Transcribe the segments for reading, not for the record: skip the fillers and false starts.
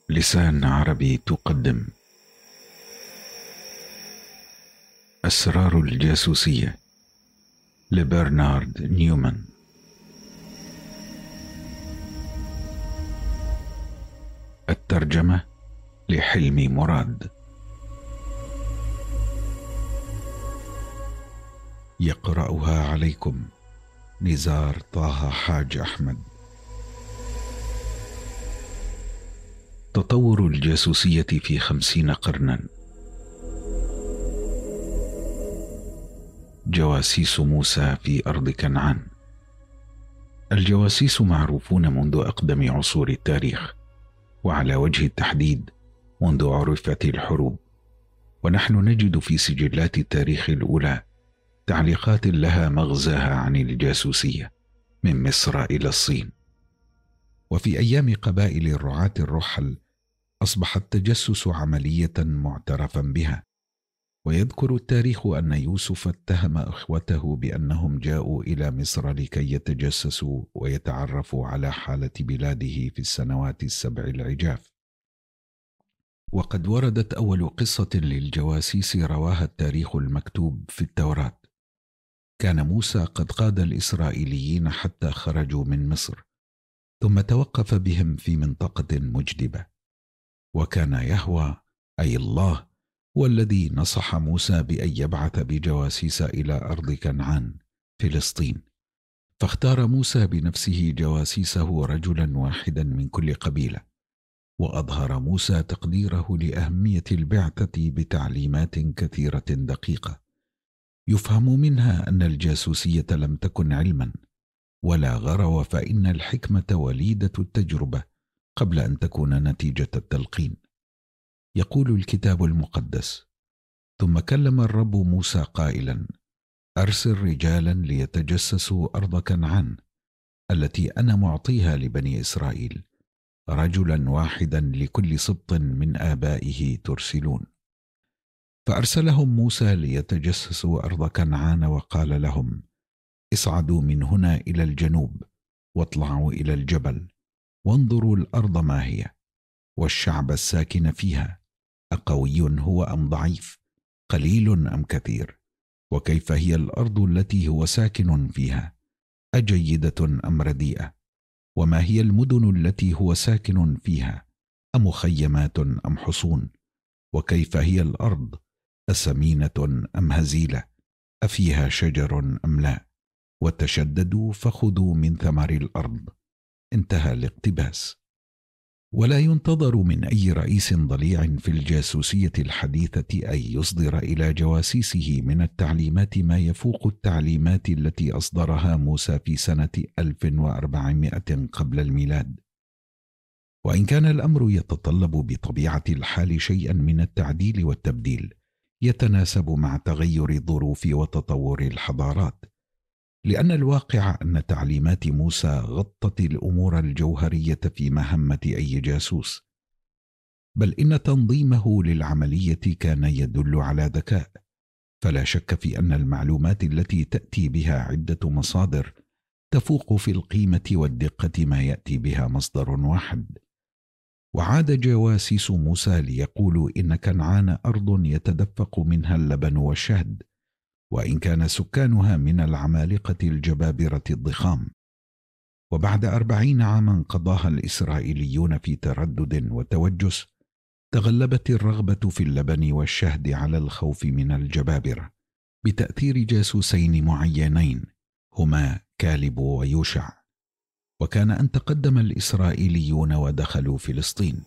لسان عربي تقدم أسرار الجاسوسية لبرنارد نيومان. الترجمة لحلمي مراد. يقرأها عليكم نزار طه حاج أحمد. تطور الجاسوسية في 50 قرنا. جواسيس موسى في أرض كنعان. الجواسيس معروفون منذ أقدم عصور التاريخ، وعلى وجه التحديد منذ عرفت الحروب، ونحن نجد في سجلات التاريخ الأولى تعليقات لها مغزاها عن الجاسوسية من مصر إلى الصين. وفي أيام قبائل الرعاة الرحل أصبح التجسس عملية معترفا بها، ويذكر التاريخ أن يوسف اتهم إخوته بأنهم جاءوا إلى مصر لكي يتجسسوا ويتعرفوا على حالة بلاده في السنوات السبع العجاف. وقد وردت أول قصة للجواسيس رواها التاريخ المكتوب في التوراة. كان موسى قد قاد الإسرائيليين حتى خرجوا من مصر، ثم توقف بهم في منطقة مجدبة، وكان يهوه أي الله هو الذي نصح موسى بأن يبعث بجواسيس إلى أرض كنعان فلسطين، فاختار موسى بنفسه جواسيسه رجلا واحدا من كل قبيلة. وأظهر موسى تقديره لأهمية البعثة بتعليمات كثيرة دقيقة يفهم منها أن الجاسوسية لم تكن علما ولا غرو، فإن الحكمة وليدة التجربة قبل أن تكون نتيجة التلقين. يقول الكتاب المقدس: ثم كلم الرب موسى قائلا: أرسل رجالا ليتجسسوا أرض كنعان التي أنا معطيها لبني إسرائيل، رجلا واحدا لكل سبط من آبائه ترسلون. فأرسلهم موسى ليتجسسوا أرض كنعان، وقال لهم: اصعدوا من هنا إلى الجنوب، واطلعوا إلى الجبل، وانظروا الأرض ما هي، والشعب الساكن فيها، أقوي هو أم ضعيف، قليل أم كثير، وكيف هي الأرض التي هو ساكن فيها، أجيدة أم رديئة، وما هي المدن التي هو ساكن فيها، أمخيمات أم حصون، وكيف هي الأرض، أسمينة أم هزيلة، أفيها شجر أم لا، وتشددوا فخذوا من ثمر الأرض. انتهى الاقتباس. ولا ينتظر من أي رئيس ضليع في الجاسوسية الحديثة أن يصدر إلى جواسيسه من التعليمات ما يفوق التعليمات التي أصدرها موسى في سنة 1400 قبل الميلاد. وإن كان الأمر يتطلب بطبيعة الحال شيئا من التعديل والتبديل يتناسب مع تغير الظروف وتطور الحضارات، لأن الواقع أن تعليمات موسى غطت الأمور الجوهرية في مهمة أي جاسوس، بل إن تنظيمه للعملية كان يدل على ذكاء. فلا شك في أن المعلومات التي تأتي بها عدة مصادر تفوق في القيمة والدقة ما يأتي بها مصدر واحد. وعاد جواسيس موسى ليقولوا إن كنعان أرض يتدفق منها اللبن والشهد، وإن كان سكانها من العمالقة الجبابرة الضخام. وبعد 40 عاما قضاها الإسرائيليون في تردد وتوجس، تغلبت الرغبة في اللبن والشهد على الخوف من الجبابرة بتأثير جاسوسين معينين هما كالب ويوشع. وكان أن تقدم الإسرائيليون ودخلوا فلسطين.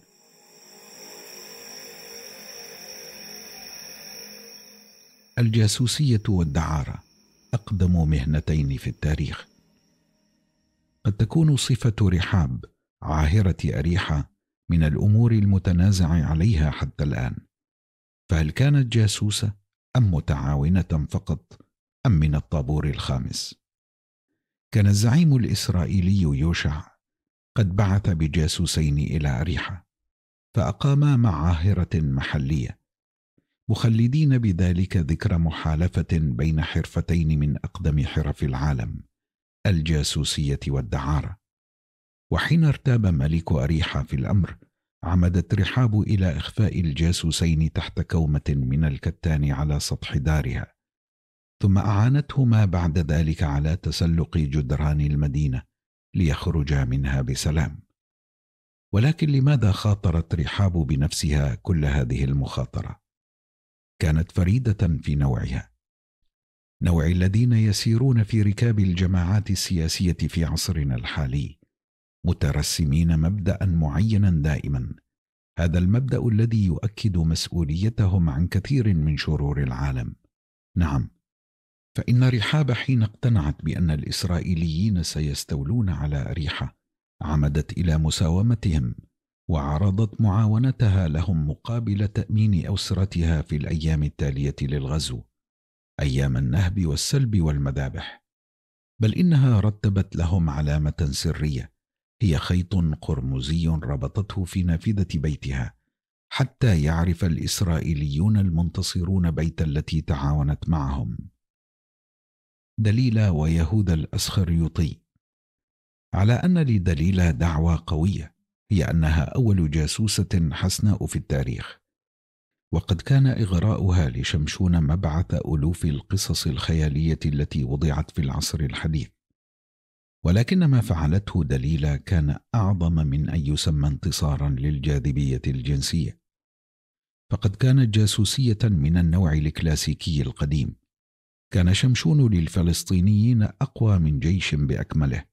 الجاسوسية والدعارة أقدم مهنتين في التاريخ. قد تكون صفة رحاب عاهرة أريحة من الأمور المتنازع عليها حتى الآن، فهل كانت جاسوسة أم متعاونة فقط أم من الطابور الخامس؟ كان الزعيم الإسرائيلي يوشع قد بعث بجاسوسين إلى أريحة، فأقاما مع عاهرة محلية، مخلدين بذلك ذكر محالفة بين حرفتين من أقدم حرف العالم، الجاسوسية والدعارة. وحين ارتاب ملك أريحة في الأمر، عمدت رحاب إلى إخفاء الجاسوسين تحت كومة من الكتان على سطح دارها، ثم أعانتهما بعد ذلك على تسلق جدران المدينة ليخرجا منها بسلام. ولكن لماذا خاطرت رحاب بنفسها كل هذه المخاطرة؟ كانت فريدة في نوعها، نوع الذين يسيرون في ركاب الجماعات السياسية في عصرنا الحالي، مترسمين مبدأ معينا دائما، هذا المبدأ الذي يؤكد مسؤوليتهم عن كثير من شرور العالم. نعم، فإن رحاب حين اقتنعت بأن الإسرائيليين سيستولون على أريحة عمدت إلى مساومتهم، وعرضت معاونتها لهم مقابل تأمين أسرتها في الأيام التالية للغزو، أيام النهب والسلب والمذابح. بل إنها رتبت لهم علامة سرية هي خيط قرمزي ربطته في نافذة بيتها، حتى يعرف الإسرائيليون المنتصرون بيت التي تعاونت معهم. دليلة ويهوذا الأسخريوطي. على أن لدليلة دعوى قوية، هي أنها أول جاسوسة حسناء في التاريخ، وقد كان إغراؤها لشمشون مبعث ألوف القصص الخيالية التي وضعت في العصر الحديث. ولكن ما فعلته دليلة كان أعظم من أن يسمى انتصارا للجاذبية الجنسية، فقد كانت جاسوسية من النوع الكلاسيكي القديم. كان شمشون للفلسطينيين أقوى من جيش بأكمله،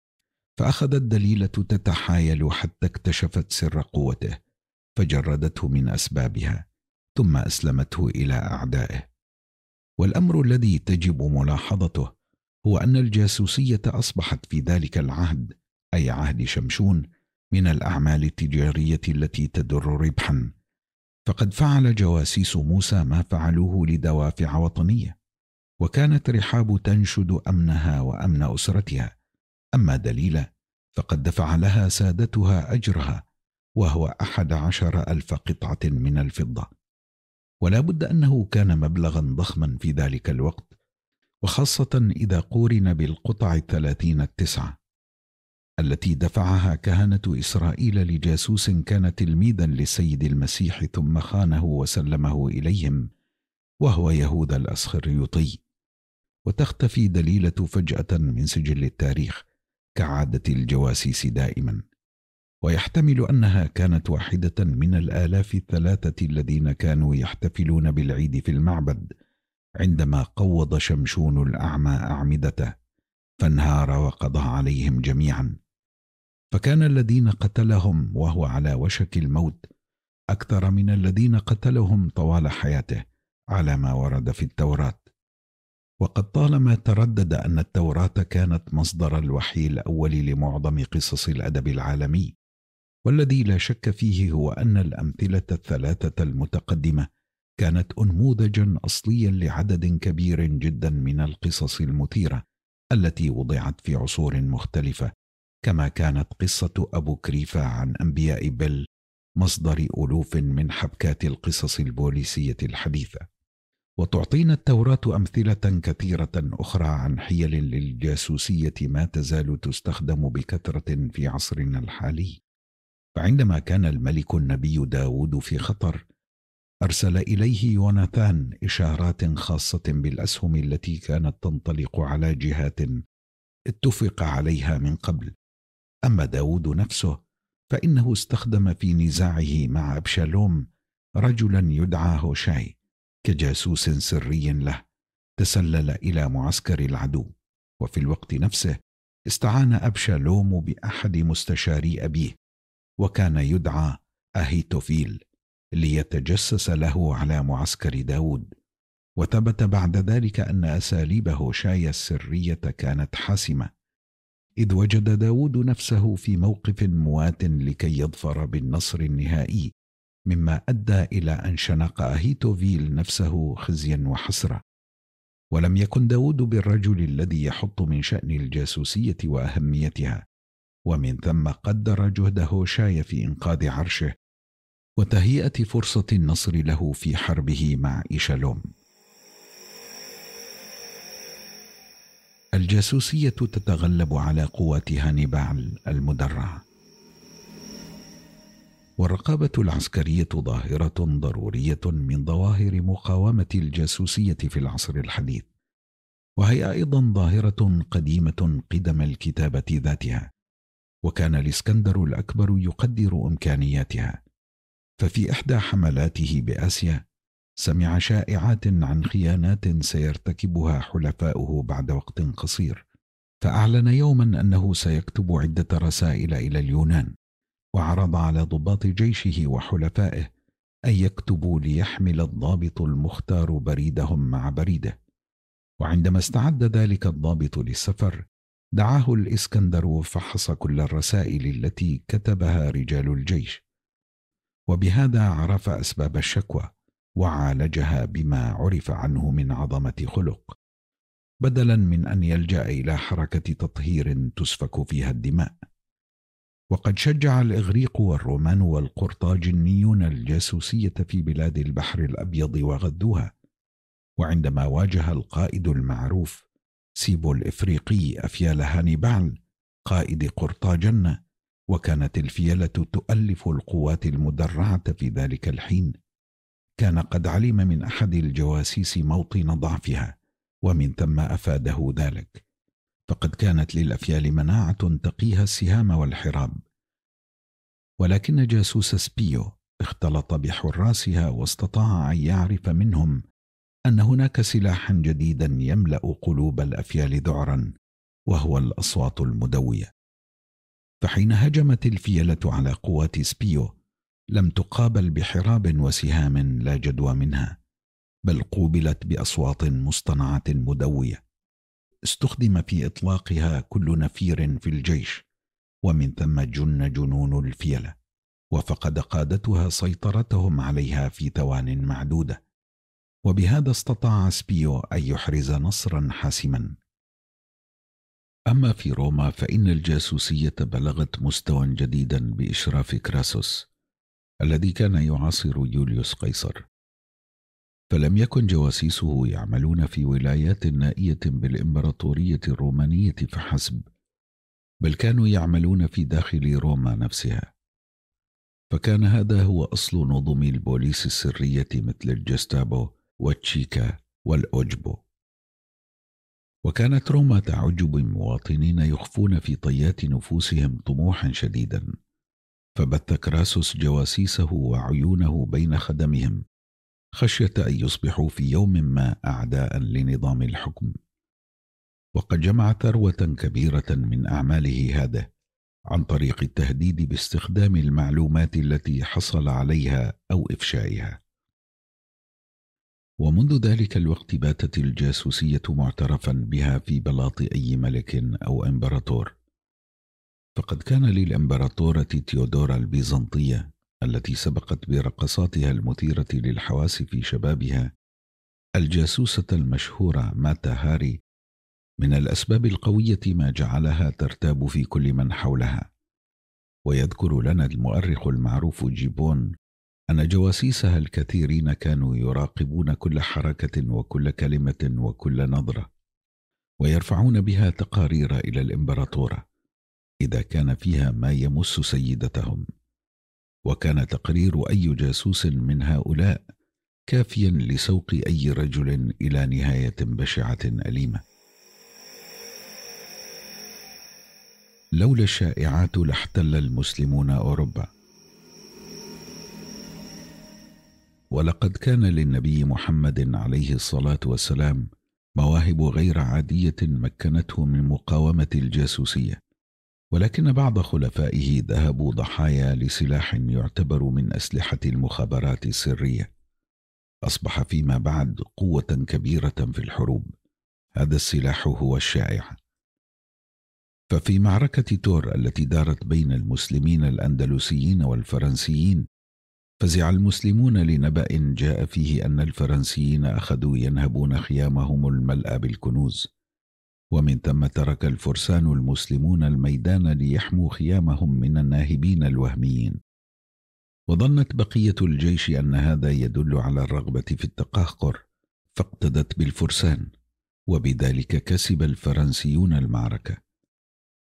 فأخذت دليلة تتحايل حتى اكتشفت سر قوته، فجردته من أسبابها، ثم أسلمته إلى أعدائه. والأمر الذي تجب ملاحظته هو أن الجاسوسية أصبحت في ذلك العهد، أي عهد شمشون، من الأعمال التجارية التي تدر ربحا، فقد فعل جواسيس موسى ما فعلوه لدوافع وطنية، وكانت رحاب تنشد أمنها وأمن أسرتها. أما دليلة فقد دفع لها سادتها أجرها، وهو 11,000 قطعة من الفضة، ولا بد أنه كان مبلغا ضخما في ذلك الوقت، وخاصة إذا قورن بالقطع 39 التي دفعها كهنة إسرائيل لجاسوس كان تلميذا للسيد المسيح ثم خانه وسلمه إليهم، وهو يهوذا الأسخريوطي. وتختفي دليلة فجأة من سجل التاريخ كعادة الجواسيس دائما، ويحتمل أنها كانت واحدة من الآلاف 3 الذين كانوا يحتفلون بالعيد في المعبد عندما قوض شمشون الأعمى أعمدته فانهار وقضى عليهم جميعا. فكان الذين قتلهم وهو على وشك الموت أكثر من الذين قتلهم طوال حياته على ما ورد في التوراة. وقد طالما تردد أن التوراة كانت مصدر الوحي الأول لمعظم قصص الأدب العالمي، والذي لا شك فيه هو أن الأمثلة 3 المتقدمة كانت أنموذجا أصليا لعدد كبير جدا من القصص المثيرة التي وضعت في عصور مختلفة، كما كانت قصة أبو كريفة عن أنبياء بل مصدر ألوف من حبكات القصص البوليسية الحديثة. وتعطينا التوراة أمثلة كثيرة أخرى عن حيل للجاسوسية ما تزال تستخدم بكثرة في عصرنا الحالي. فعندما كان الملك النبي داود في خطر أرسل إليه يوناثان إشارات خاصة بالأسهم التي كانت تنطلق على جهات اتفق عليها من قبل. أما داود نفسه فإنه استخدم في نزاعه مع أبشالوم رجلا يدعى هوشاي كجاسوس سري له تسلل إلى معسكر العدو، وفي الوقت نفسه استعان أبشالوم بأحد مستشاري أبيه وكان يدعى أهيتوفيل ليتجسس له على معسكر داود. وثبت بعد ذلك أن أساليب هوشاي السرية كانت حاسمة، إذ وجد داود نفسه في موقف موات لكي يظفر بالنصر النهائي، مما أدى إلى أن شنق أهيتوفيل نفسه خزيا وحسرة. ولم يكن داود بالرجل الذي يحط من شأن الجاسوسية وأهميتها، ومن ثم قدر جهد هوشاي في إنقاذ عرشه وتهيئة فرصة النصر له في حربه مع إيشالوم. الجاسوسية تتغلب على قوات هانيبال المدرعة. والرقابة العسكرية ظاهرة ضرورية من ظواهر مقاومة الجاسوسية في العصر الحديث، وهي أيضا ظاهرة قديمة قدم الكتابة ذاتها، وكان الإسكندر الأكبر يقدر إمكانياتها. ففي إحدى حملاته بآسيا سمع شائعات عن خيانات سيرتكبها حلفاؤه بعد وقت قصير، فأعلن يوما أنه سيكتب عدة رسائل إلى اليونان، وعرض على ضباط جيشه وحلفائه أن يكتبوا ليحمل الضابط المختار بريدهم مع بريده. وعندما استعد ذلك الضابط للسفر دعاه الإسكندر وفحص كل الرسائل التي كتبها رجال الجيش، وبهذا عرف أسباب الشكوى وعالجها بما عرف عنه من عظمة خلق، بدلا من أن يلجأ إلى حركة تطهير تسفك فيها الدماء. وقد شجع الإغريق والرومان والقرطاجنيون الجاسوسية في بلاد البحر الأبيض وغذوها. وعندما واجه القائد المعروف سيبو الإفريقي أفيال هانيبال قائد قرطاجنة، وكانت الفيلة تؤلف القوات المدرعة في ذلك الحين، كان قد علم من أحد الجواسيس موطن ضعفها، ومن ثم أفاده ذلك، فقد كانت للأفيال مناعة تقيها السهام والحراب. ولكن جاسوس سبيو اختلط بحراسها واستطاع أن يعرف منهم أن هناك سلاحا جديدا يملأ قلوب الأفيال ذعرا، وهو الأصوات المدوية. فحين هجمت الفيلة على قوات سبيو لم تقابل بحراب وسهام لا جدوى منها، بل قوبلت بأصوات مصطنعة مدوية استخدم في إطلاقها كل نفير في الجيش، ومن ثم جن جنون الفيلة، وفقد قادتها سيطرتهم عليها في ثوان معدودة. وبهذا استطاع سبيو أن يحرز نصرا حاسما. أما في روما فإن الجاسوسية بلغت مستوى جديدا بإشراف كراسوس الذي كان يعاصر يوليوس قيصر، فلم يكن جواسيسه يعملون في ولايات نائية بالإمبراطورية الرومانية فحسب، بل كانوا يعملون في داخل روما نفسها. فكان هذا هو أصل نظم البوليس السرية مثل الجستابو والتشيكا والأوجبو. وكانت روما تعج بمواطنين يخفون في طيات نفوسهم طموحا شديدا، فبث كراسوس جواسيسه وعيونه بين خدمهم خشية أن يصبحوا في يوم ما أعداء لنظام الحكم. وقد جمع ثروة كبيرة من أعماله هذا عن طريق التهديد باستخدام المعلومات التي حصل عليها أو إفشائها. ومنذ ذلك الوقت باتت الجاسوسية معترفا بها في بلاط أي ملك أو إمبراطور، فقد كان للإمبراطورة تيودورا البيزنطية التي سبقت برقصاتها المثيرة للحواس في شبابها الجاسوسة المشهورة ماتا هاري من الأسباب القوية ما جعلها ترتاب في كل من حولها. ويذكر لنا المؤرخ المعروف جيبون أن جواسيسها الكثيرين كانوا يراقبون كل حركة وكل كلمة وكل نظرة، ويرفعون بها تقارير إلى الإمبراطورة إذا كان فيها ما يمس سيدتهم. وكان تقرير أي جاسوس من هؤلاء كافيا لسوق أي رجل إلى نهاية بشعة أليمة. لولا الشائعات لاحتل المسلمون أوروبا. ولقد كان للنبي محمد عليه الصلاة والسلام مواهب غير عادية مكنته من مقاومة الجاسوسية، ولكن بعض خلفائه ذهبوا ضحايا لسلاح يعتبر من أسلحة المخابرات السرية، أصبح فيما بعد قوة كبيرة في الحروب. هذا السلاح هو الشائع. ففي معركة تور التي دارت بين المسلمين الأندلسيين والفرنسيين فزع المسلمون لنبأ جاء فيه أن الفرنسيين أخذوا ينهبون خيامهم الملأى بالكنوز، ومن ثم ترك الفرسان المسلمون الميدان ليحموا خيامهم من الناهبين الوهميين. وظنت بقية الجيش أن هذا يدل على الرغبة في التقهقر، فاقتدت بالفرسان، وبذلك كسب الفرنسيون المعركة.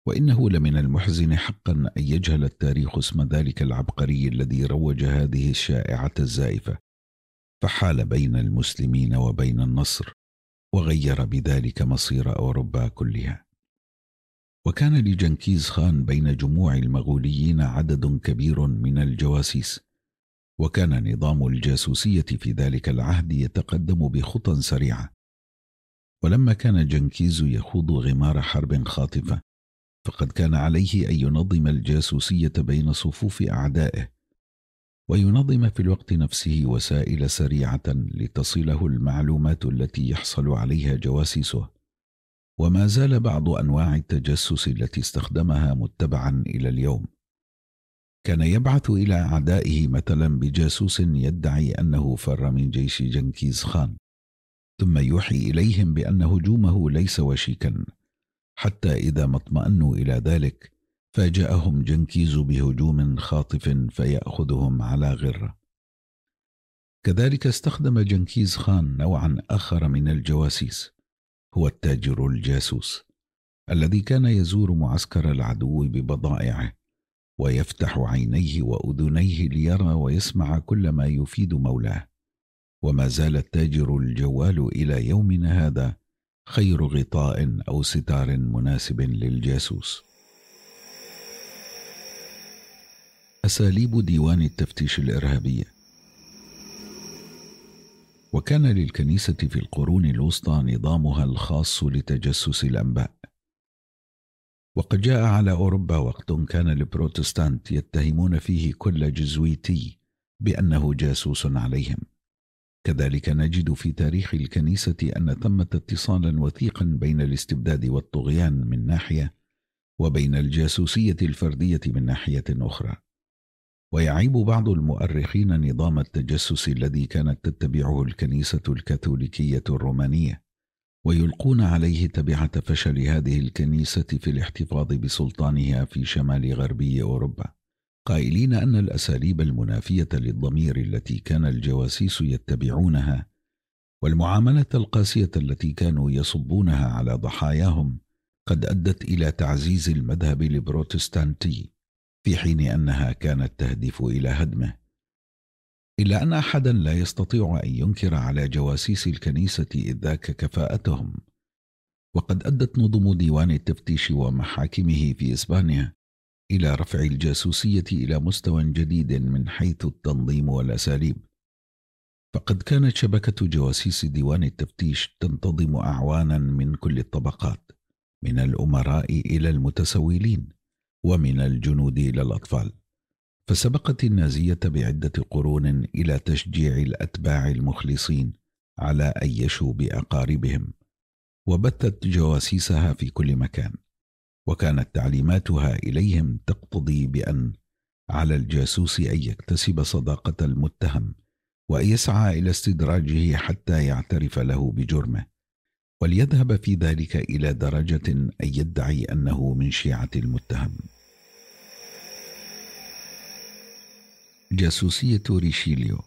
وإنه لمن المحزن حقا أن يجهل التاريخ اسم ذلك العبقري الذي روج هذه الشائعة الزائفة، فحال بين المسلمين وبين النصر، وغير بذلك مصير أوروبا كلها. وكان لجنكيز خان بين جموع المغوليين عدد كبير من الجواسيس، وكان نظام الجاسوسية في ذلك العهد يتقدم بخطى سريعة. ولما كان جنكيز يخوض غمار حرب خاطفة، فقد كان عليه أن ينظم الجاسوسية بين صفوف أعدائه، وينظم في الوقت نفسه وسائل سريعة لتصله المعلومات التي يحصل عليها جواسيسه. وما زال بعض أنواع التجسس التي استخدمها متبعا إلى اليوم. كان يبعث إلى أعدائه مثلا بجاسوس يدعي أنه فر من جيش جنكيز خان، ثم يوحي إليهم بأن هجومه ليس وشيكا، حتى إذا ما اطمأنوا إلى ذلك فاجأهم جنكيز بهجوم خاطف فيأخذهم على غرة. كذلك استخدم جنكيز خان نوعا آخر من الجواسيس، هو التاجر الجاسوس، الذي كان يزور معسكر العدو ببضائعه، ويفتح عينيه وأذنيه ليرى ويسمع كل ما يفيد مولاه. وما زال التاجر الجوال إلى يومنا هذا خير غطاء أو ستار مناسب للجاسوس. أساليب ديوان التفتيش الإرهابية. وكان للكنيسة في القرون الوسطى نظامها الخاص لتجسس الأنباء، وقد جاء على أوروبا وقت كان البروتستانت يتهمون فيه كل جزويتي بأنه جاسوس عليهم. كذلك نجد في تاريخ الكنيسة أن ثمة اتصالا وثيقا بين الاستبداد والطغيان من ناحية، وبين الجاسوسية الفردية من ناحية أخرى. ويعيب بعض المؤرخين نظام التجسس الذي كانت تتبعه الكنيسة الكاثوليكية الرومانية، ويلقون عليه تبعة فشل هذه الكنيسة في الاحتفاظ بسلطانها في شمال غربي أوروبا، قائلين أن الأساليب المنافية للضمير التي كان الجواسيس يتبعونها، والمعاملة القاسية التي كانوا يصبونها على ضحاياهم، قد أدت إلى تعزيز المذهب البروتستانتي، في حين أنها كانت تهدف إلى هدمه. إلا أن أحدا لا يستطيع أن ينكر على جواسيس الكنيسة إذ ذاك كفاءتهم. وقد أدت نظم ديوان التفتيش ومحاكمه في إسبانيا إلى رفع الجاسوسية إلى مستوى جديد من حيث التنظيم والأساليب. فقد كانت شبكة جواسيس ديوان التفتيش تنتظم أعوانا من كل الطبقات، من الأمراء إلى المتسولين، ومن الجنود إلى الأطفال. فسبقت النازية بعدة قرون إلى تشجيع الأتباع المخلصين على أن يشوا بأقاربهم، وبثت جواسيسها في كل مكان، وكانت تعليماتها إليهم تقتضي بأن على الجاسوس أن يكتسب صداقة المتهم، وأن يسعى إلى استدراجه حتى يعترف له بجرمه، وليذهب في ذلك إلى درجة أن يدعي أنه من شيعة المتهم. جاسوسية ريشيليو.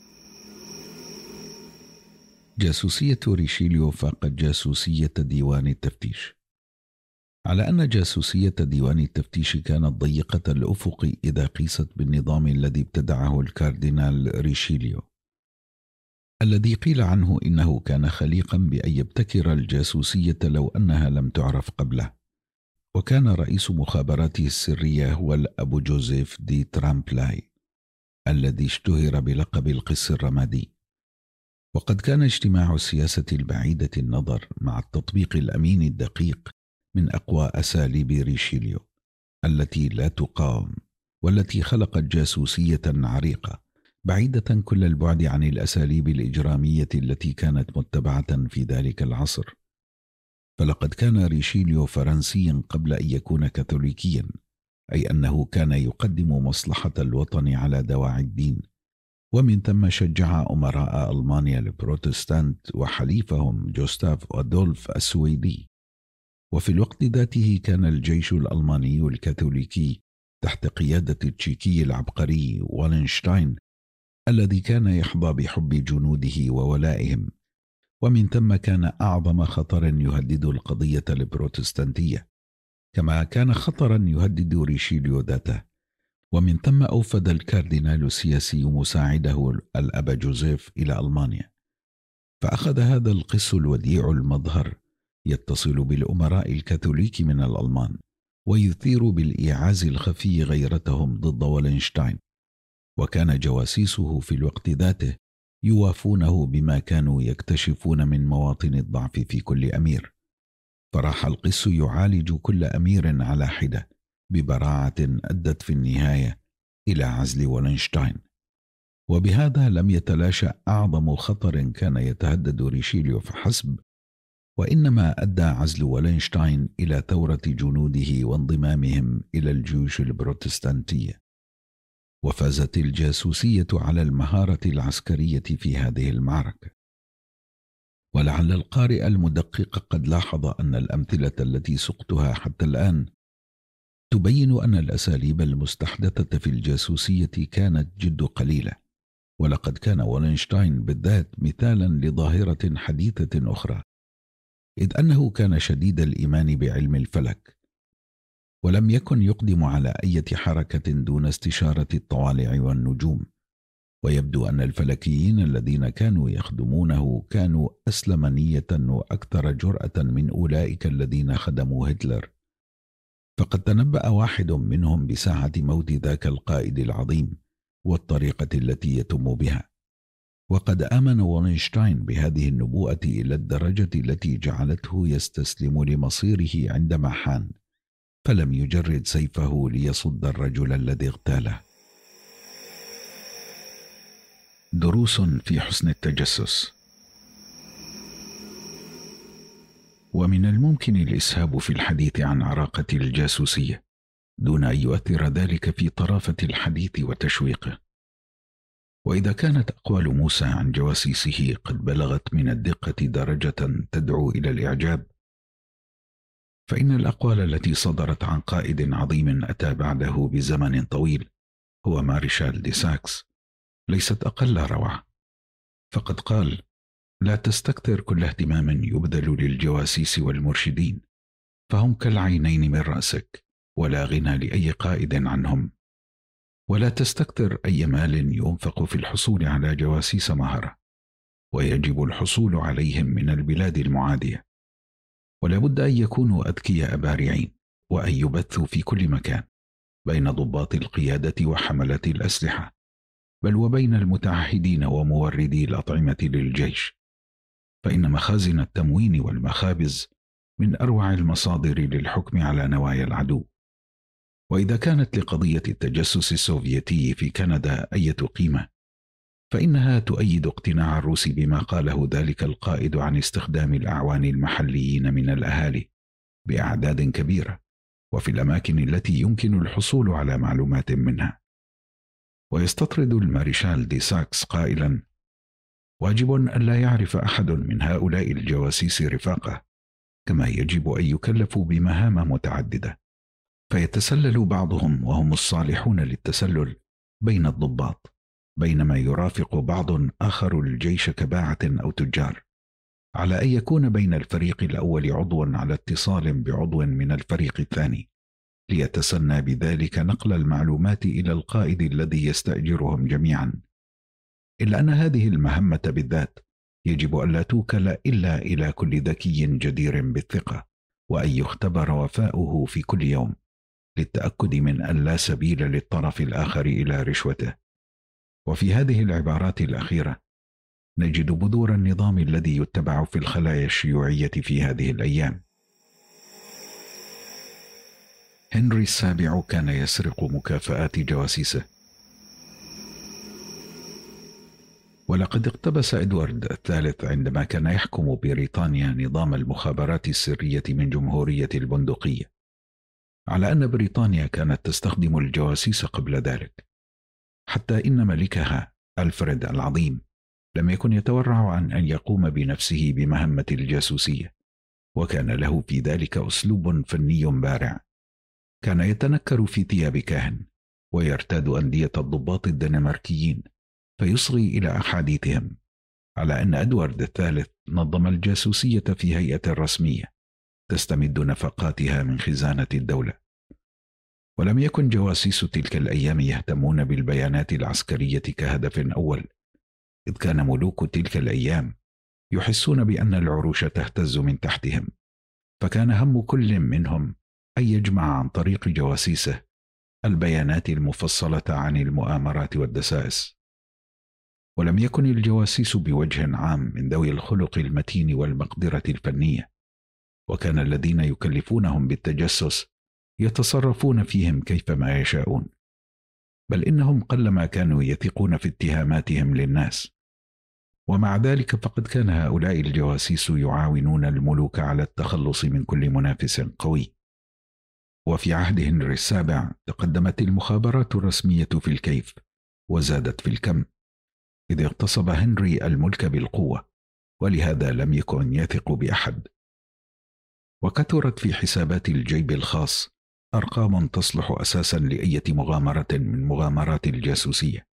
جاسوسية ريشيليو فاقت جاسوسية ديوان التفتيش، على أن جاسوسية ديوان التفتيش كانت ضيقة الأفق إذا قيست بالنظام الذي ابتدعه الكاردينال ريشيليو، الذي قيل عنه إنه كان خليقا بأن يبتكر الجاسوسية لو أنها لم تعرف قبله. وكان رئيس مخابراته السرية هو الأب جوزيف دي ترامبلاي، الذي اشتهر بلقب القس الرمادي. وقد كان اجتماع السياسة البعيدة النظر مع التطبيق الأمين الدقيق من أقوى أساليب ريشيليو التي لا تقاوم، والتي خلقت جاسوسية عريقة بعيدة كل البعد عن الأساليب الإجرامية التي كانت متبعة في ذلك العصر. فلقد كان ريشيليو فرنسيا قبل أن يكون كاثوليكيا، أي أنه كان يقدم مصلحة الوطن على دواعي الدين، ومن ثم شجع أمراء ألمانيا البروتستانت وحليفهم جوستاف أدولف السويدي. وفي الوقت ذاته كان الجيش الألماني الكاثوليكي تحت قيادة التشيكي العبقري والنشتاين، الذي كان يحظى بحب جنوده وولائهم، ومن ثم كان أعظم خطر يهدد القضية البروتستانتية. كما كان خطرا يهدد ريشيليو ذاته. ومن ثم أوفد الكاردينال السياسي مساعده الأب جوزيف إلى ألمانيا، فأخذ هذا القس الوديع المظهر يتصل بالأمراء الكاثوليك من الألمان، ويثير بالإيعاز الخفي غيرتهم ضد والنشتاين، وكان جواسيسه في الوقت ذاته يوافونه بما كانوا يكتشفون من مواطن الضعف في كل أمير. فراح القس يعالج كل أمير على حدة ببراعة أدت في النهاية إلى عزل والنشتاين. وبهذا لم يتلاشى أعظم خطر كان يتهدد ريشيليو فحسب، وإنما أدى عزل والنشتاين إلى ثورة جنوده وانضمامهم إلى الجيوش البروتستانتية. وفازت الجاسوسية على المهارة العسكرية في هذه المعركة. ولعل القارئ المدقق قد لاحظ أن الأمثلة التي سقتها حتى الآن تبين أن الأساليب المستحدثة في الجاسوسية كانت جد قليلة، ولقد كان والنشتاين بالذات مثالا لظاهرة حديثة أخرى، إذ أنه كان شديد الإيمان بعلم الفلك، ولم يكن يقدم على أي حركة دون استشارة الطوالع والنجوم. ويبدو أن الفلكيين الذين كانوا يخدمونه كانوا أسلم نية وأكثر جرأة من أولئك الذين خدموا هتلر، فقد تنبأ واحد منهم بساعة موت ذاك القائد العظيم والطريقة التي يتم بها. وقد آمن والنشتاين بهذه النبوءة إلى الدرجة التي جعلته يستسلم لمصيره عندما حان، فلم يجرد سيفه ليصد الرجل الذي اغتاله. دروس في حسن التجسس. ومن الممكن الإسهاب في الحديث عن عراقة الجاسوسية دون أن يؤثر ذلك في طرافة الحديث وتشويقه. وإذا كانت أقوال موسى عن جواسيسه قد بلغت من الدقة درجة تدعو إلى الإعجاب، فإن الأقوال التي صدرت عن قائد عظيم أتى بعده بزمن طويل هو مارشال دي ساكس ليست أقل روعة. فقد قال: لا تستكثر كل اهتمام يبذل للجواسيس والمرشدين، فهم كالعينين من رأسك، ولا غنى لأي قائد عنهم. ولا تستكثر أي مال ينفق في الحصول على جواسيس مهرة، ويجب الحصول عليهم من البلاد المعادية، ولا بد أن يكونوا أذكياء بارعين، وأن يبثوا في كل مكان بين ضباط القيادة وحملة الأسلحة، بل وبين المتعهدين وموردي الأطعمة للجيش، فإن مخازن التموين والمخابز من أروع المصادر للحكم على نوايا العدو. وإذا كانت لقضية التجسس السوفيتي في كندا أي قيمة، فإنها تؤيد اقتناع الروس بما قاله ذلك القائد عن استخدام الأعوان المحليين من الأهالي بأعداد كبيرة وفي الأماكن التي يمكن الحصول على معلومات منها. ويستطرد المارشال دي ساكس قائلا: واجب أن لا يعرف أحد من هؤلاء الجواسيس رفاقه، كما يجب أن يكلفوا بمهام متعددة، فيتسلل بعضهم وهم الصالحون للتسلل بين الضباط، بينما يرافق بعض آخر الجيش كباعة أو تجار، على أن يكون بين الفريق الأول عضو على اتصال بعضو من الفريق الثاني، ليتسنى بذلك نقل المعلومات إلى القائد الذي يستأجرهم جميعا. إلا أن هذه المهمة بالذات يجب أن لا توكل إلا إلى كل ذكي جدير بالثقة، وأن يختبر وفاؤه في كل يوم للتأكد من أن لا سبيل للطرف الآخر إلى رشوته. وفي هذه العبارات الأخيرة نجد بذور النظام الذي يتبع في الخلايا الشيوعية في هذه الأيام. هنري السابع كان يسرق مكافآت جواسيسه. ولقد اقتبس إدوارد الثالث عندما كان يحكم بريطانيا نظام المخابرات السرية من جمهورية البندقية، على أن بريطانيا كانت تستخدم الجواسيس قبل ذلك، حتى إن ملكها ألفريد العظيم لم يكن يتورع عن أن يقوم بنفسه بمهمة الجاسوسية، وكان له في ذلك أسلوب فني بارع. كان يتنكر في ثياب كاهن ويرتاد أندية الضباط الدنماركيين فيصغي إلى أحاديثهم، على أن أدوارد الثالث نظم الجاسوسية في هيئة رسمية، تستمد نفقاتها من خزانة الدولة. ولم يكن جواسيس تلك الأيام يهتمون بالبيانات العسكرية كهدف أول، إذ كان ملوك تلك الأيام يحسون بأن العروش تهتز من تحتهم، فكان هم كل منهم أن يجمع عن طريق جواسيسه البيانات المفصلة عن المؤامرات والدسائس. ولم يكن الجواسيس بوجه عام من ذوي الخلق المتين والمقدرة الفنية، وكان الذين يكلفونهم بالتجسس يتصرفون فيهم كيفما يشاءون، بل إنهم قلما كانوا يثقون في اتهاماتهم للناس. ومع ذلك فقد كان هؤلاء الجواسيس يعاونون الملوك على التخلص من كل منافس قوي. وفي عهد هنري السابع تقدمت المخابرات الرسمية في الكيف وزادت في الكم، إذ اغتصب هنري الملك بالقوة، ولهذا لم يكن يثق بأحد. وكثرت في حسابات الجيب الخاص أرقام تصلح أساسا لأية مغامرة من مغامرات الجاسوسية.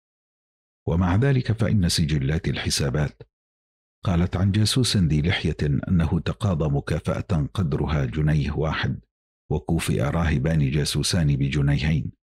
ومع ذلك فإن سجلات الحسابات قالت عن جاسوس ذي لحية أنه تقاضى مكافأة قدرها جنيه واحد، وكوفئ راهبان جاسوسان بجنيهين.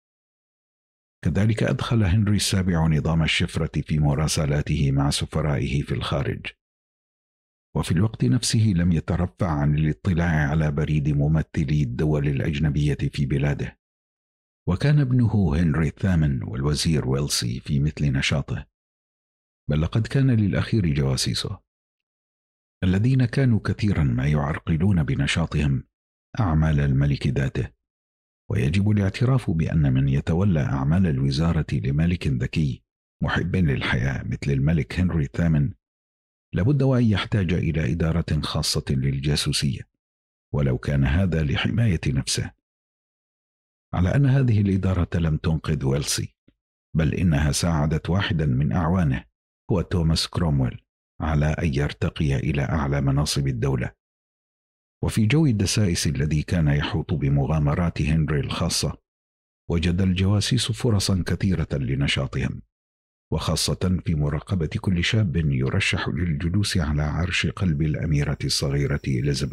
كذلك أدخل هنري السابع نظام الشفرة في مراسلاته مع سفرائه في الخارج، وفي الوقت نفسه لم يترفع عن الاطلاع على بريد ممثلي الدول الأجنبية في بلاده. وكان ابنه هنري الثامن والوزير ويلسي في مثل نشاطه، بل لقد كان للأخير جواسيسه الذين كانوا كثيرا ما يعرقلون بنشاطهم أعمال الملك ذاته. ويجب الاعتراف بأن من يتولى أعمال الوزارة لملك ذكي محب للحياة مثل الملك هنري الثامن لابد وأن يحتاج إلى إدارة خاصة للجاسوسية، ولو كان هذا لحماية نفسه. على أن هذه الإدارة لم تنقذ ويلسي، بل إنها ساعدت واحدا من أعوانه هو توماس كرومويل على أن يرتقي إلى أعلى مناصب الدولة. وفي جو الدسائس الذي كان يحوط بمغامرات هنري الخاصة، وجد الجواسيس فرصا كثيرة لنشاطهم، وخاصة في مراقبة كل شاب يرشح للجلوس على عرش قلب الأميرة الصغيرة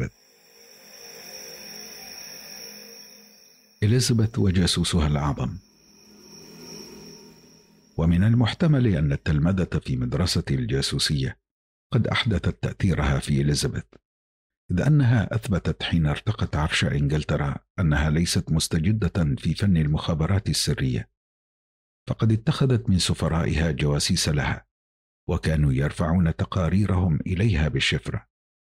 إليزابيث وجاسوسها الأعظم. ومن المحتمل أن التلمذة في مدرسة الجاسوسية قد أحدثت تأثيرها في إليزابيث، إذ أنها أثبتت حين ارتقت عرش إنجلترا أنها ليست مستجدة في فن المخابرات السرية، فقد اتخذت من سفرائها جواسيس لها، وكانوا يرفعون تقاريرهم إليها بالشفرة.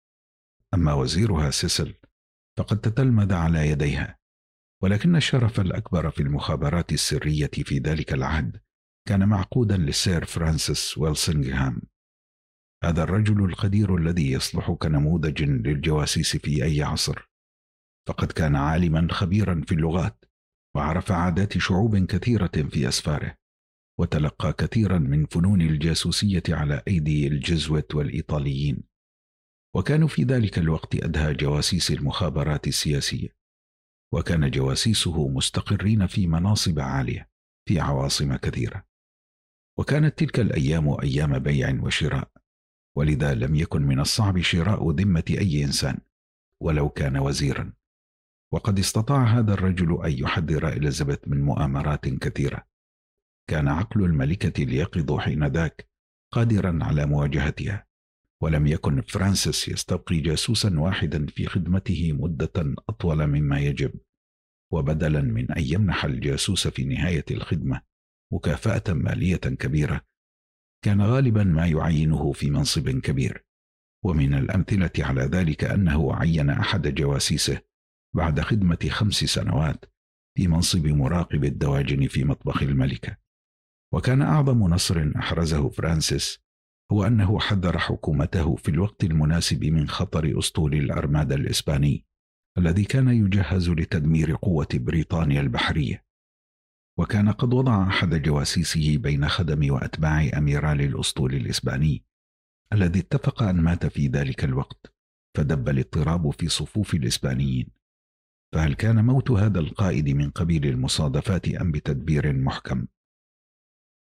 أما وزيرها سيسل فقد تتلمذ على يديها، ولكن الشرف الأكبر في المخابرات السرية في ذلك العهد كان معقودا للسير فرانسيس ويلسنغهام، هذا الرجل القدير الذي يصلح كنموذج للجواسيس في أي عصر. فقد كان عالما خبيرا في اللغات، وعرف عادات شعوب كثيرة في أسفاره، وتلقى كثيرا من فنون الجاسوسية على أيدي الجزوت والإيطاليين، وكانوا في ذلك الوقت أدهى جواسيس المخابرات السياسية. وكان جواسيسه مستقرين في مناصب عالية في عواصم كثيرة، وكانت تلك الأيام أيام بيع وشراء، ولذا لم يكن من الصعب شراء ذمة أي إنسان ولو كان وزيرا. وقد استطاع هذا الرجل أن يحذر إليزابيث من مؤامرات كثيرة، كان عقل الملكة اليقظ حينذاك قادرا على مواجهتها، ولم يكن فرانسيس يستبقي جاسوسا واحدا في خدمته مدة أطول مما يجب، وبدلا من أن يمنح الجاسوس في نهاية الخدمة مكافأة مالية كبيرة، كان غالبا ما يعينه في منصب كبير. ومن الأمثلة على ذلك أنه عين أحد جواسيسه بعد خدمة 5 سنوات في منصب مراقب الدواجن في مطبخ الملكة. وكان أعظم نصر أحرزه فرانسيس هو أنه حذر حكومته في الوقت المناسب من خطر أسطول الأرمادا الإسباني الذي كان يجهز لتدمير قوة بريطانيا البحرية. وكان قد وضع أحد جواسيسه بين خدم وأتباع أميرال الأسطول الإسباني الذي اتفق أن مات في ذلك الوقت، فدب الاضطراب في صفوف الإسبانيين. فهل كان موت هذا القائد من قبيل المصادفات أم بتدبير محكم؟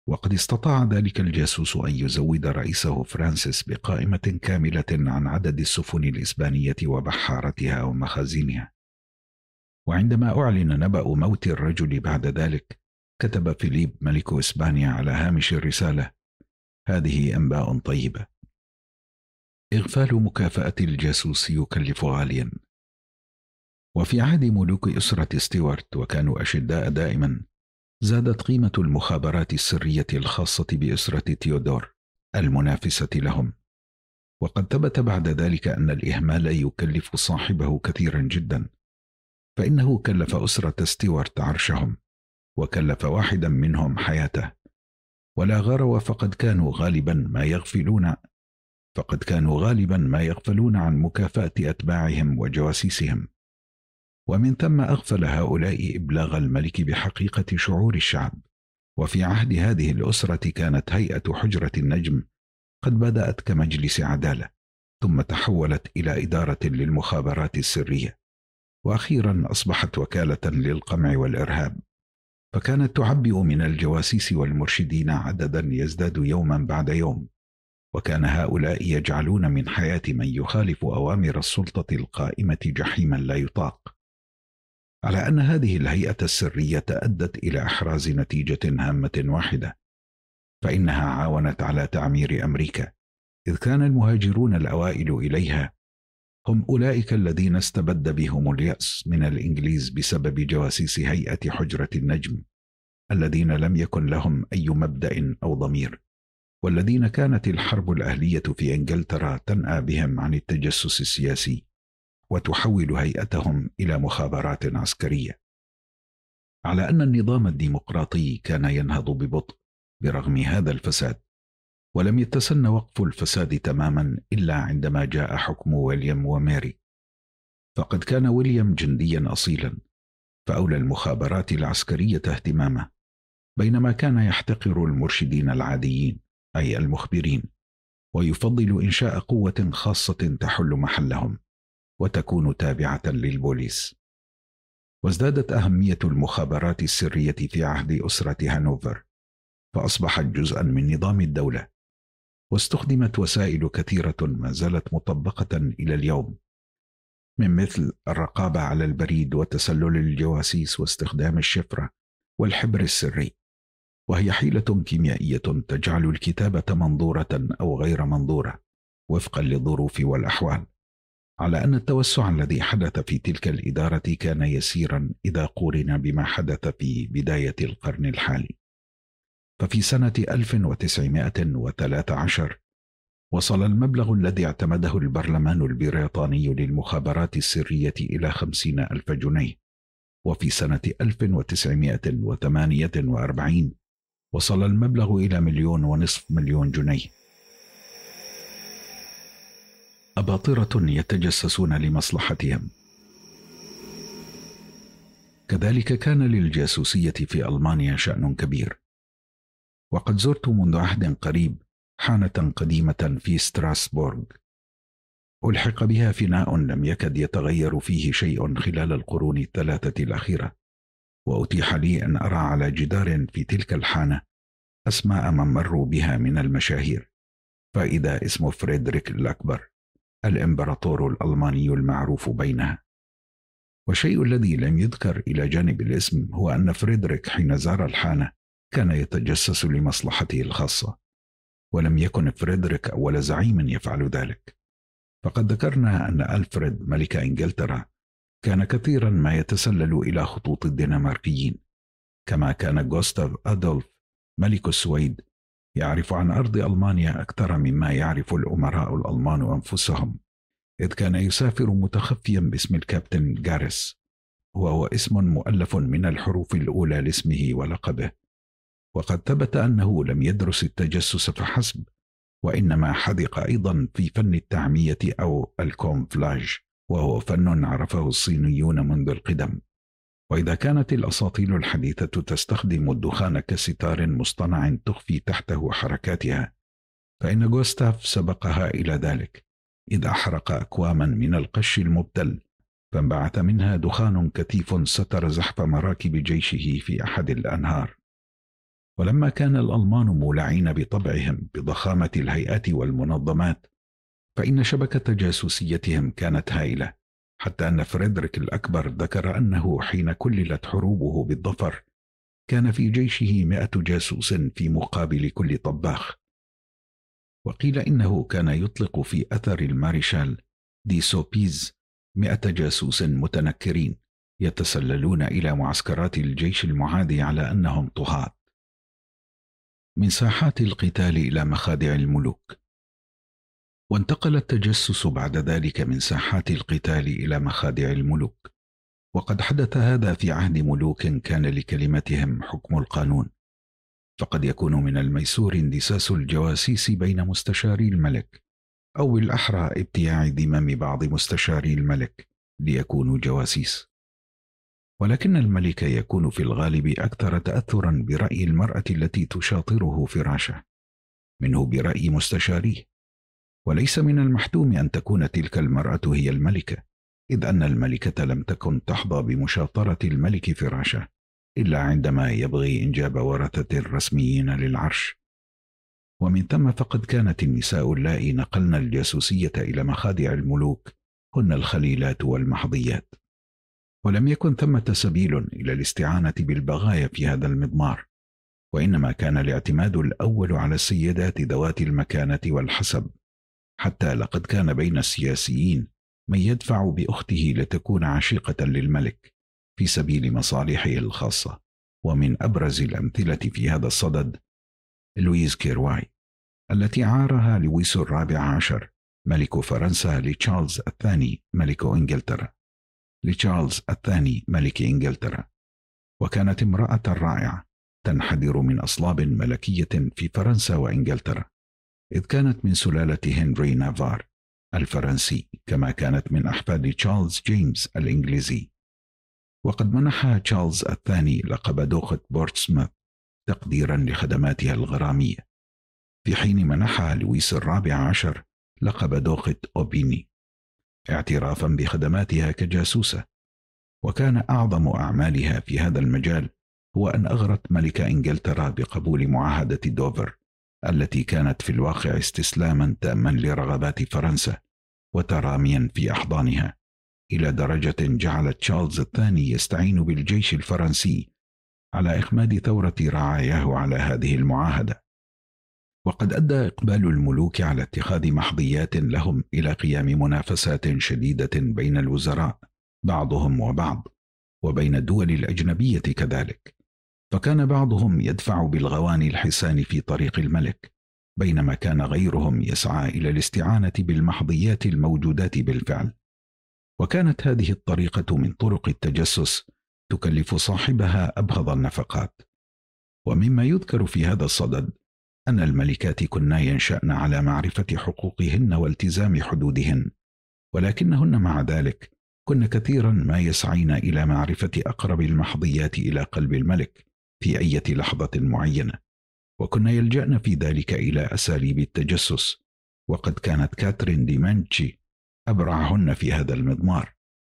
وقد استطاع ذلك الجاسوس أن يزود رئيسه فرانسيس بقائمة كاملة عن عدد السفن الإسبانية وبحارتها ومخازنها. وعندما أعلن نبأ موت الرجل بعد ذلك، كتب فيليب ملك إسبانيا على هامش الرسالة: هذه أنباء طيبة. إغفال مكافأة الجاسوس يكلف غاليا. وفي عهد ملوك أسرة ستيوارت، وكانوا أشداء دائما، زادت قيمة المخابرات السرية الخاصة بأسرة تيودور المنافسة لهم. وقد ثبت بعد ذلك أن الإهمال يكلف صاحبه كثيرا جدا، فإنه كلف أسرة ستيوارت عرشهم، وكلف واحدا منهم حياته. ولا غرو، فقد كانوا غالبا ما يغفلون عن مكافأة أتباعهم وجواسيسهم. ومن ثم أغفل هؤلاء إبلاغ الملك بحقيقة شعور الشعب. وفي عهد هذه الأسرة كانت هيئة حجرة النجم قد بدأت كمجلس عدالة، ثم تحولت إلى إدارة للمخابرات السرية، وأخيرا أصبحت وكالة للقمع والإرهاب. فكانت تعبئ من الجواسيس والمرشدين عددا يزداد يوما بعد يوم. وكان هؤلاء يجعلون من حياة من يخالف أوامر السلطة القائمة جحيما لا يطاق. على أن هذه الهيئة السرية أدت إلى إحراز نتيجة هامة واحدة، فإنها عاونت على تعمير أمريكا، إذ كان المهاجرون الأوائل إليها هم أولئك الذين استبد بهم اليأس من الإنجليز بسبب جواسيس هيئة حجرة النجم، الذين لم يكن لهم أي مبدأ أو ضمير، والذين كانت الحرب الأهلية في إنجلترا تنأى بهم عن التجسس السياسي، وتحول هيئتهم إلى مخابرات عسكرية. على أن النظام الديمقراطي كان ينهض ببطء برغم هذا الفساد، ولم يتسن وقف الفساد تماما إلا عندما جاء حكم ويليام وماري. فقد كان ويليام جنديا أصيلا، فأولى المخابرات العسكرية اهتمامه، بينما كان يحتقر المرشدين العاديين أي المخبرين، ويفضل إنشاء قوة خاصة تحل محلهم وتكون تابعة للبوليس. وازدادت أهمية المخابرات السرية في عهد أسرة هانوفر، فأصبحت جزءا من نظام الدولة، واستخدمت وسائل كثيرة ما زالت مطبقة إلى اليوم، من مثل الرقابة على البريد وتسلل الجواسيس واستخدام الشفرة والحبر السري، وهي حيلة كيميائية تجعل الكتابة منظورة أو غير منظورة وفقا للظروف والأحوال. على أن التوسع الذي حدث في تلك الإدارة كان يسيرا إذا قورن بما حدث في بداية القرن الحالي. ففي سنة 1913 وصل المبلغ الذي اعتمده البرلمان البريطاني للمخابرات السرية إلى 50,000 جنيه، وفي سنة 1948 وصل المبلغ إلى 1,500,000 جنيه. أباطرة يتجسسون لمصلحتهم. كذلك كان للجاسوسية في ألمانيا شأن كبير. وقد زرت منذ عهد قريب حانة قديمة في ستراسبورغ، ألحق بها فناء لم يكد يتغير فيه شيء خلال القرون الثلاثة الأخيرة، وأتيح لي أن أرى على جدار في تلك الحانة أسماء من مروا بها من المشاهير، فإذا اسم فريدريك الأكبر الإمبراطور الألماني المعروف بينها. والشيء الذي لم يذكر إلى جانب الاسم هو أن فريدريك حين زار الحانة كان يتجسس لمصلحته الخاصة، ولم يكن فريدريك أول زعيم يفعل ذلك. فقد ذكرنا أن ألفريد ملك إنجلترا كان كثيرا ما يتسلل إلى خطوط الدنماركيين، كما كان غوستاف أدولف ملك السويد يعرف عن أرض ألمانيا أكثر مما يعرف الأمراء الألمان أنفسهم، إذ كان يسافر متخفيا باسم الكابتن جاريس، وهو اسم مؤلف من الحروف الأولى لاسمه ولقبه. وقد ثبت أنه لم يدرس التجسس فحسب، وإنما حذق أيضا في فن التعمية أو الكومفلاج، وهو فن عرفه الصينيون منذ القدم. وإذا كانت الأساطيل الحديثة تستخدم الدخان كستار مصطنع تخفي تحته حركاتها، فإن غوستاف سبقها إلى ذلك، إذ أحرق أكواما من القش المبتل، فانبعث منها دخان كثيف ستر زحف مراكب جيشه في أحد الأنهار. ولما كان الألمان مولعين بطبعهم بضخامة الهيئات والمنظمات، فإن شبكة جاسوسيتهم كانت هائلة، حتى أن فريدريك الأكبر ذكر أنه حين كللت حروبه بالظفر كان في جيشه 100 جاسوس في مقابل كل طباخ. وقيل إنه كان يطلق في أثر المارشال دي سوبيز 100 جاسوس متنكرين يتسللون إلى معسكرات الجيش المعادي على أنهم طغاة. من ساحات القتال إلى مخادع الملوك. وانتقل التجسس بعد ذلك من ساحات القتال إلى مخادع الملوك، وقد حدث هذا في عهد ملوك كان لكلمتهم حكم القانون، فقد يكون من الميسور اندساس الجواسيس بين مستشاري الملك، أو بالأحرى ابتياع ذمم بعض مستشاري الملك ليكونوا جواسيس. ولكن الملك يكون في الغالب أكثر تأثرا برأي المرأة التي تشاطره فراشه منه برأي مستشاريه، وليس من المحتوم أن تكون تلك المرأة هي الملكة، إذ أن الملكة لم تكن تحظى بمشاطرة الملك فراشه إلا عندما يبغي إنجاب ورثة رسميين للعرش. ومن ثم فقد كانت النساء اللائي نقلن الجاسوسية إلى مخادع الملوك هن الخليلات والمحظيات، ولم يكن ثمة سبيل إلى الاستعانة بالبغايا في هذا المضمار، وإنما كان الاعتماد الأول على السيدات ذوات المكانة والحسب، حتى لقد كان بين السياسيين من يدفع بأخته لتكون عشيقة للملك في سبيل مصالحه الخاصة. ومن أبرز الأمثلة في هذا الصدد لويز كيرواي، التي عارها لويس الرابع عشر ملك فرنسا لتشارلز الثاني ملك إنجلترا ملك إنجلترا، وكانت امرأة رائعة تنحدر من أصلاب ملكية في فرنسا وإنجلترا، إذ كانت من سلالة هنري نافار الفرنسي، كما كانت من أحفاد تشارلز جيمس الإنجليزي. وقد منح تشارلز الثاني لقب دوخة بورتسموث تقديرا لخدماتها الغرامية، في حين منح لويس الرابع عشر لقب دوخة أوبيني اعترافا بخدماتها كجاسوسة. وكان أعظم أعمالها في هذا المجال هو أن أغرت ملك إنجلترا بقبول معاهدة دوفر، التي كانت في الواقع استسلاما تاما لرغبات فرنسا وتراميا في أحضانها، إلى درجة جعلت تشارلز الثاني يستعين بالجيش الفرنسي على إخماد ثورة رعاياه على هذه المعاهدة. وقد أدى إقبال الملوك على اتخاذ محظيات لهم إلى قيام منافسات شديدة بين الوزراء بعضهم وبعض، وبين الدول الأجنبية كذلك، فكان بعضهم يدفع بالغواني الحسان في طريق الملك، بينما كان غيرهم يسعى إلى الاستعانة بالمحظيات الموجودات بالفعل. وكانت هذه الطريقة من طرق التجسس تكلف صاحبها أبغض النفقات. ومما يذكر في هذا الصدد أن الملكات كنا ينشأن على معرفة حقوقهن والتزام حدودهن، ولكنهن مع ذلك كن كثيرا ما يسعين إلى معرفة أقرب المحظيات إلى قلب الملك في أي لحظة معينة، وكنا يلجأن في ذلك إلى أساليب التجسس، وقد كانت كاترين دي مانتشي أبرعهن في هذا المضمار.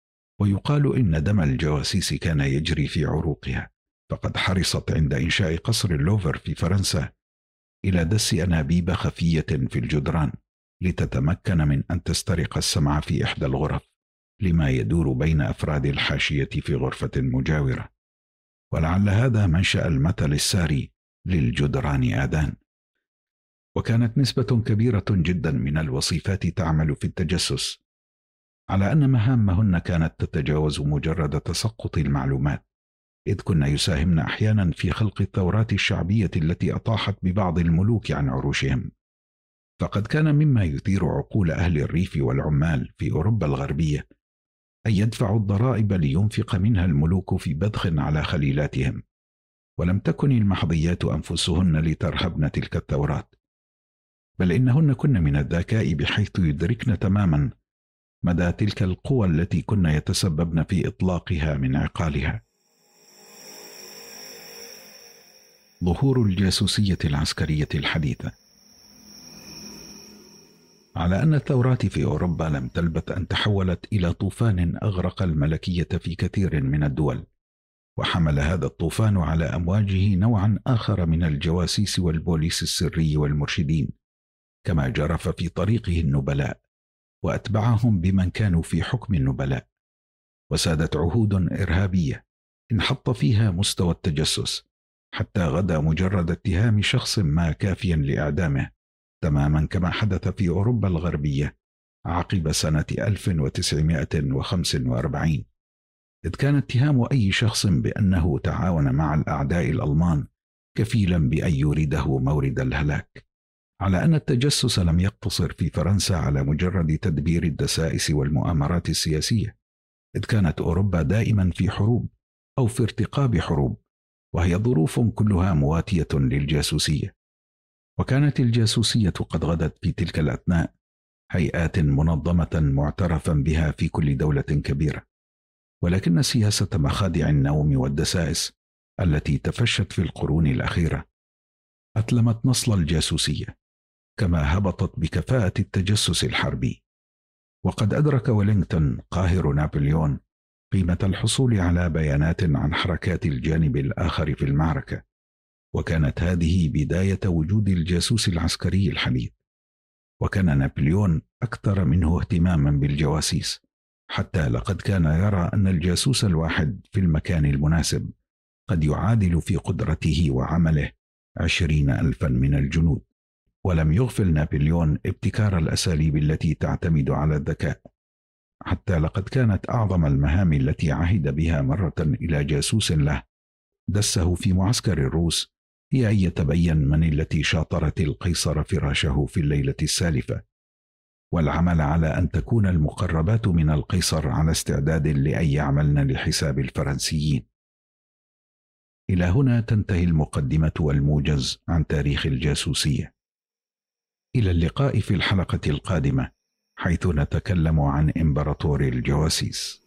ويقال إن دم الجواسيس كان يجري في عروقها، فقد حرصت عند إنشاء قصر اللوفر في فرنسا إلى دس أنابيب خفية في الجدران لتتمكن من أن تسترق السمع في إحدى الغرف لما يدور بين أفراد الحاشية في غرفة مجاورة. ولعل هذا منشأ المثل الساري للجدران آذان. وكانت نسبة كبيرة جدا من الوصيفات تعمل في التجسس، على أن مهامهن كانت تتجاوز مجرد تسقط المعلومات، إذ كن يساهمن أحيانا في خلق الثورات الشعبية التي أطاحت ببعض الملوك عن عروشهم. فقد كان مما يثير عقول أهل الريف والعمال في أوروبا الغربية أن يدفعوا الضرائب لينفق منها الملوك في بذخ على خليلاتهم، ولم تكن المحظيات أنفسهن لترهبن تلك الثورات، بل إنهن كن من الذكاء بحيث يدركن تماما مدى تلك القوى التي كن يتسببن في إطلاقها من عقالها. ظهور الجاسوسية العسكرية الحديثة. على أن الثورات في أوروبا لم تلبث أن تحولت إلى طوفان أغرق الملكية في كثير من الدول، وحمل هذا الطوفان على أمواجه نوعا آخر من الجواسيس والبوليس السري والمرشدين، كما جرف في طريقه النبلاء وأتبعهم بمن كانوا في حكم النبلاء. وسادت عهود إرهابية انحط فيها مستوى التجسس، حتى غدا مجرد اتهام شخص ما كافيا لإعدامه، تماما كما حدث في أوروبا الغربية عقب سنة 1945، إذ كان اتهام أي شخص بأنه تعاون مع الأعداء الألمان كفيلا بأن يورده مورد الهلاك. على أن التجسس لم يقتصر في فرنسا على مجرد تدبير الدسائس والمؤامرات السياسية، إذ كانت أوروبا دائما في حروب أو في ارتقاب حروب، وهي ظروف كلها مواتية للجاسوسية. وكانت الجاسوسية قد غدت في تلك الأثناء هيئات منظمة معترفا بها في كل دولة كبيرة، ولكن سياسة مخادع النوم والدسائس التي تفشت في القرون الأخيرة أتلمت نصل الجاسوسية، كما هبطت بكفاءة التجسس الحربي. وقد أدرك ولينغتون قاهر نابليون قيمة الحصول على بيانات عن حركات الجانب الآخر في المعركة، وكانت هذه بداية وجود الجاسوس العسكري الحديث. وكان نابليون أكثر منه اهتماما بالجواسيس، حتى لقد كان يرى أن الجاسوس الواحد في المكان المناسب قد يعادل في قدرته وعمله 20,000 من الجنود. ولم يغفل نابليون ابتكار الأساليب التي تعتمد على الذكاء، حتى لقد كانت أعظم المهام التي عهد بها مرة إلى جاسوس له دسه في معسكر الروس هي أن يتبين من التي شاطرت القيصر فراشه في الليلة السالفة، والعمل على أن تكون المقربات من القيصر على استعداد لأن يعملن لحساب الفرنسيين. إلى هنا تنتهي المقدمة والموجز عن تاريخ الجاسوسية. إلى اللقاء في الحلقة القادمة، حيث نتكلم عن إمبراطور الجواسيس.